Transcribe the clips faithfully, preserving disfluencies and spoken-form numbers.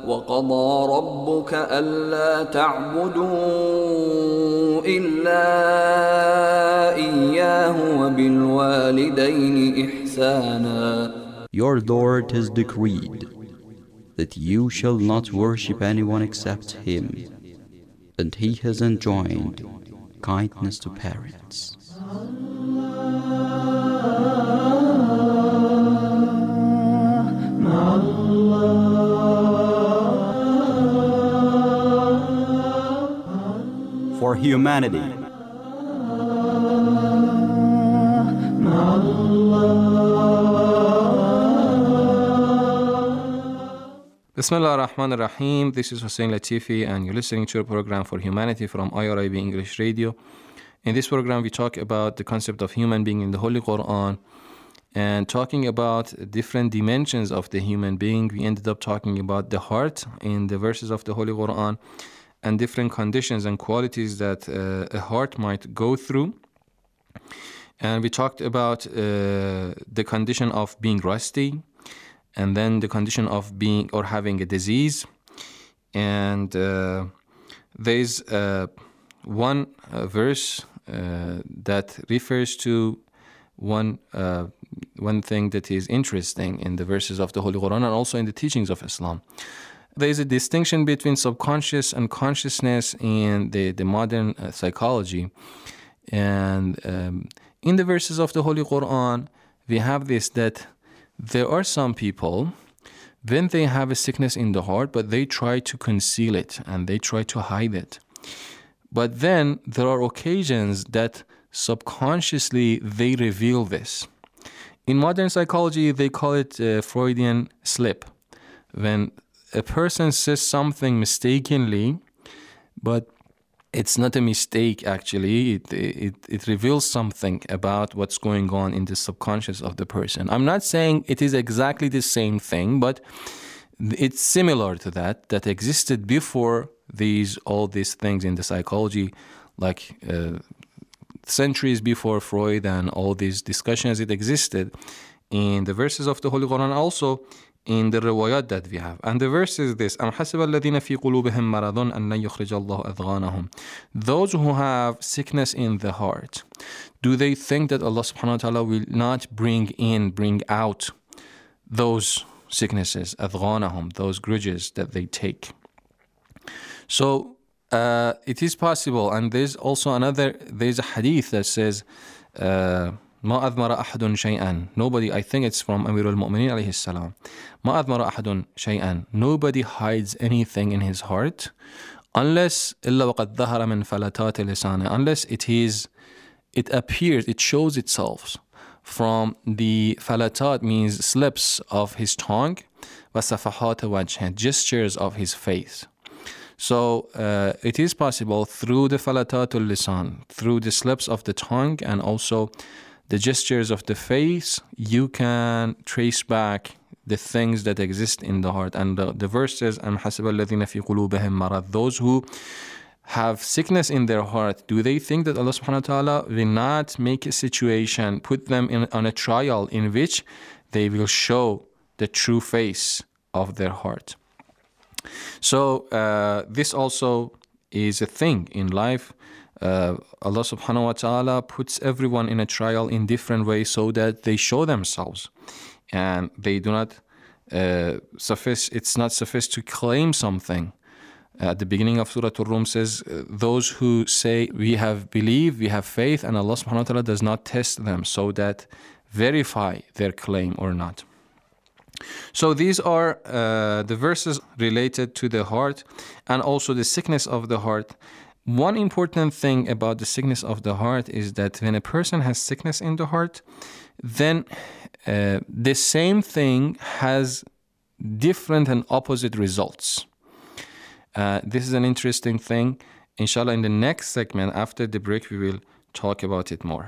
وقضى ربك ألا تعبدوا إلا إياه وبالوالدين إحسانا. Your Lord has decreed that you shall not worship anyone except Him, and He has enjoined kindness to parents. For humanity. Bismillah ar-Rahman ar-Rahim. This is Hussein Latifi and you're listening to a program for humanity from I R I B English Radio. In this program we talk about the concept of human being in the Holy Quran and talking about different dimensions of the human being. We ended up talking about the heart in the verses of the Holy Quran and different conditions and qualities that uh, a heart might go through. And we talked about uh, the condition of being rusty, and then the condition of being or having a disease. And uh, there's uh, one uh, verse uh, that refers to one uh, one thing that is interesting in the verses of the Holy Quran and also in the teachings of Islam. There is a distinction between subconscious and consciousness in the, the modern uh, psychology. And um, in the verses of the Holy Quran, we have this, that there are some people, when they have a sickness in the heart, but they try to conceal it and they try to hide it. But then there are occasions that subconsciously they reveal this. In modern psychology, they call it uh, Freudian slip. When a person says something mistakenly, but it's not a mistake actually, it, it, it reveals something about what's going on in the subconscious of the person. I'm not saying it is exactly the same thing, but it's similar to that, that existed before these all these things in the psychology, like uh, centuries before Freud and all these discussions. It existed in the verses of the Holy Quran, also in the riwayat that we have. And the verse is this: أَمْ حَسِبَ الَّذِينَ فِي قُلُوبِهِمْ مَرَضٌ أَنْ لَنْ يُخْرِجَ اللَّهُ أَضْغَانَهُمْ. Those who have sickness in the heart, do they think that Allah subhanahu wa ta'ala will not bring in, bring out those sicknesses, أَضْغَانَهُمْ, those grudges that they take? So uh, it is possible. And there's also another, there's a hadith that says, uh, ما أضمر أحد شيئا. Nobody, I think it's from Amir al-Mu'mineen alayhi salam. ما أضمر أحد شيئا. Nobody hides anything in his heart unless إلا وقد ظهر من فلتات لسانه. Unless it is, it appears, it shows itself from the falatat, means slips of his tongue, وصفحات وجهه, gestures of his face. So uh, it is possible through the falatatul lisan, through the slips of the tongue and also the gestures of the face, you can trace back the things that exist in the heart. And the, the verse says, أَمْ حَسِبَ الَّذِينَ فِي قُلُوبِهِمْ مَرَضٌ. Those who have sickness in their heart, do they think that Allah subhanahu wa ta'ala will not make a situation, put them in, on a trial in which they will show the true face of their heart? So uh, this also is a thing in life. Uh, Allah subhanahu wa ta'ala puts everyone in a trial in different ways so that they show themselves, and they do not uh, suffice, it's not suffice to claim something. Uh, at the beginning of Surah Ar-Rum says, uh, those who say we have believed, we have faith, and Allah subhanahu wa ta'ala does not test them so that verify their claim or not. So these are uh, the verses related to the heart and also the sickness of the heart. One important thing about the sickness of the heart is that when a person has sickness in the heart, then uh, the same thing has different and opposite results. Uh, this is an interesting thing. Inshallah, in the next segment, after the break, we will talk about it more.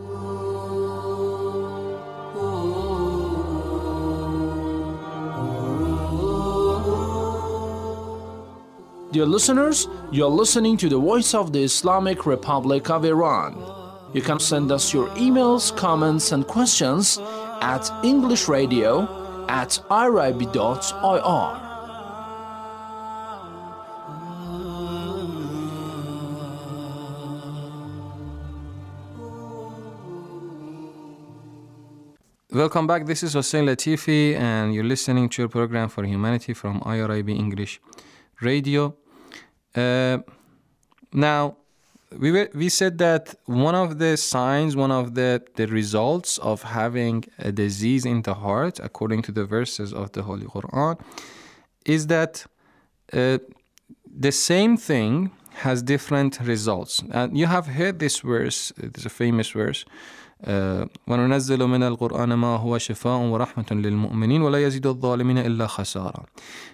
Dear listeners, you are listening to the Voice of the Islamic Republic of Iran. You can send us your emails, comments, and questions at englishradio at irib dot ir. Welcome back. This is Hossein Latifi, and you're listening to your program for humanity from I R I B English Radio. Uh, now, we were, we said that one of the signs, one of the, the results of having a disease in the heart, according to the verses of the Holy Quran, is that uh, the same thing has different results. And you have heard this verse, it's a famous verse, وَنُنَزِّلُ مِنَ الْقُرْآنِ مَا هُوَ شِفَاءٌ وَرَحْمَةٌ لِلْمُؤْمِنِينَ وَلَا يَزِيدُ الظَّالِمِينَ إِلَّا خَسَارًا.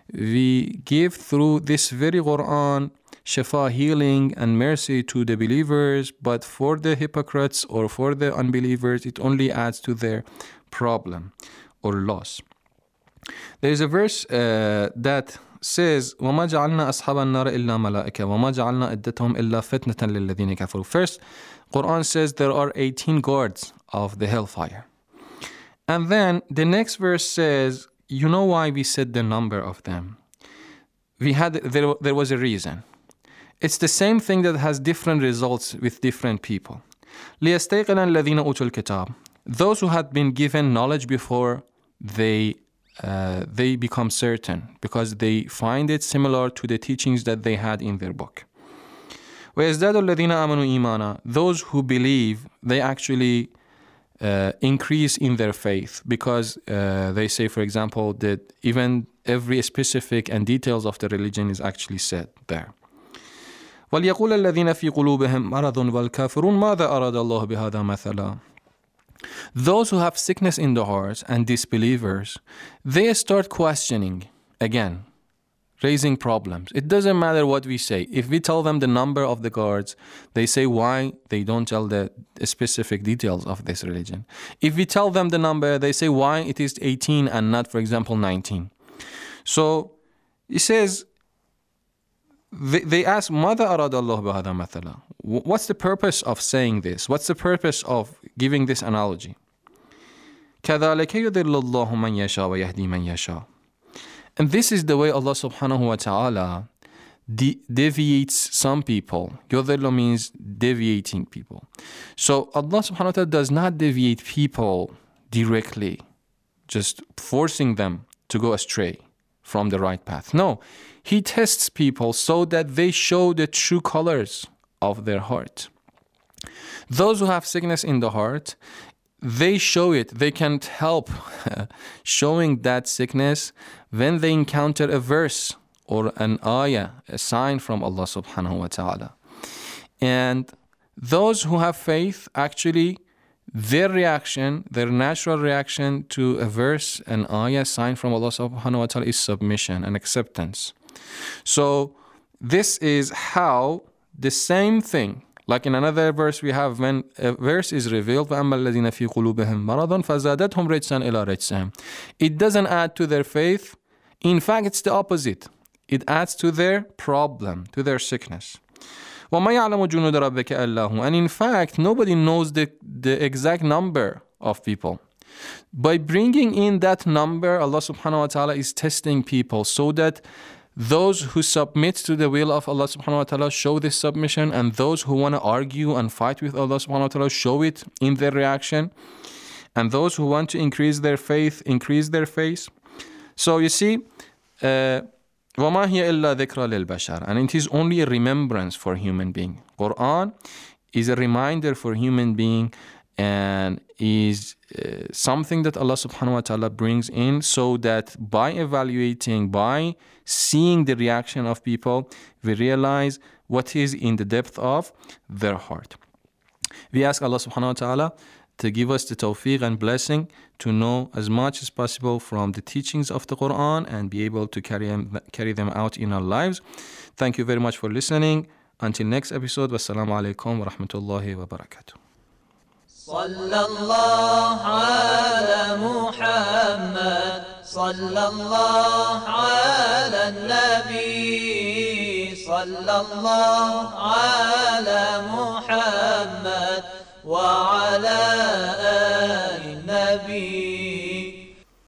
We give through this very Quran shifa, healing and mercy to the believers, but for the hypocrites or for the unbelievers, it only adds to their problem or loss. There is a verse uh, that says, وَمَا جَعَلْنَا أَصْحَابَ النَّارِ إِلَّا مَلَائِكَةً وَمَا جَعَلْنَا عِدَّتَهُمْ إِلَّا فِتْنَةً لِلَّذِينَ كَفَرُوا. First, Quran says there are eighteen guards of the hellfire. And then the next verse says, you know why we said the number of them? We had there, there was a reason. It's the same thing that has different results with different people. لِيَسْتَيْقِنَ الَّذِينَ أُوتُوا الْكِتَابَ. Those who had been given knowledge before, they uh, they become certain because they find it similar to the teachings that they had in their book. وَيَزْدَادُ الَّذِينَ آمَنُوا إِيمَانًا. Those who believe, they actually uh, increase in their faith because uh, they say, for example, that even every specific and details of the religion is actually said there. وَلْيَقُولَ الَّذِينَ فِي قُلُوبِهِمْ مَرَضٌ وَالْكَافِرُونَ مَاذَا أَرَادَ اللَّهُ بِهَذَا مَثَلًا. Those who have sickness in the hearts and disbelievers, they start questioning again, raising problems. It doesn't matter what we say. If we tell them the number of the guards, they say why they don't tell the specific details of this religion. If we tell them the number, they say why it is eighteen and not, for example, nineteen. So he says, they, they ask, ماذا أراد الله بهذا مثلا? What's the purpose of saying this? What's the purpose of giving this analogy? كذلك يضل الله من يشاء ويهدي من يشاء. And this is the way Allah subhanahu wa ta'ala de- deviates some people. Yudhillu means deviating people. So Allah subhanahu wa ta'ala does not deviate people directly, just forcing them to go astray from the right path. No, He tests people so that they show the true colors of their heart. Those who have sickness in the heart, they show it. They can't help showing that sickness when they encounter a verse or an ayah, a sign from Allah subhanahu wa ta'ala. And those who have faith, actually, their reaction, their natural reaction to a verse, an ayah, sign from Allah subhanahu wa ta'ala is submission and acceptance. So this is how the same thing, like in another verse we have, when a verse is revealed, فَأَمَّا الَّذِينَ فِي قُلُوبِهِمْ مَرَضٌ فَزَادَتْهُمْ رِجْسًا إِلَىٰ رِجْسِهِمْ. It doesn't add to their faith. In fact, it's the opposite. It adds to their problem, to their sickness. وَمَا يَعْلَمُ جُنُودَ رَبِّكَ إِلَّا هُ. And in fact, nobody knows the, the exact number of people. By bringing in that number, Allah subhanahu wa ta'ala is testing people so that those who submit to the will of Allah subhanahu wa ta'ala show this submission, and those who want to argue and fight with Allah subhanahu wa ta'ala show it in their reaction, and those who want to increase their faith, increase their faith. So you see, uh, وَمَا هِيَ إِلَّا ذِكْرَى لِلْبَشَرِ. And it is only a remembrance for human being. Quran is a reminder for human being and is uh, something that Allah subhanahu wa ta'ala brings in so that by evaluating, by seeing the reaction of people, we realize what is in the depth of their heart. We ask Allah subhanahu wa ta'ala to give us the tawfiq and blessing to know as much as possible from the teachings of the Quran and be able to carry them, carry them out in our lives. Thank you very much for listening. Until next episode, wassalamu alaikum wa rahmatullahi wa barakatuh. صلى الله على محمد صلى الله على النبي صلى الله على محمد وعلى آل النبي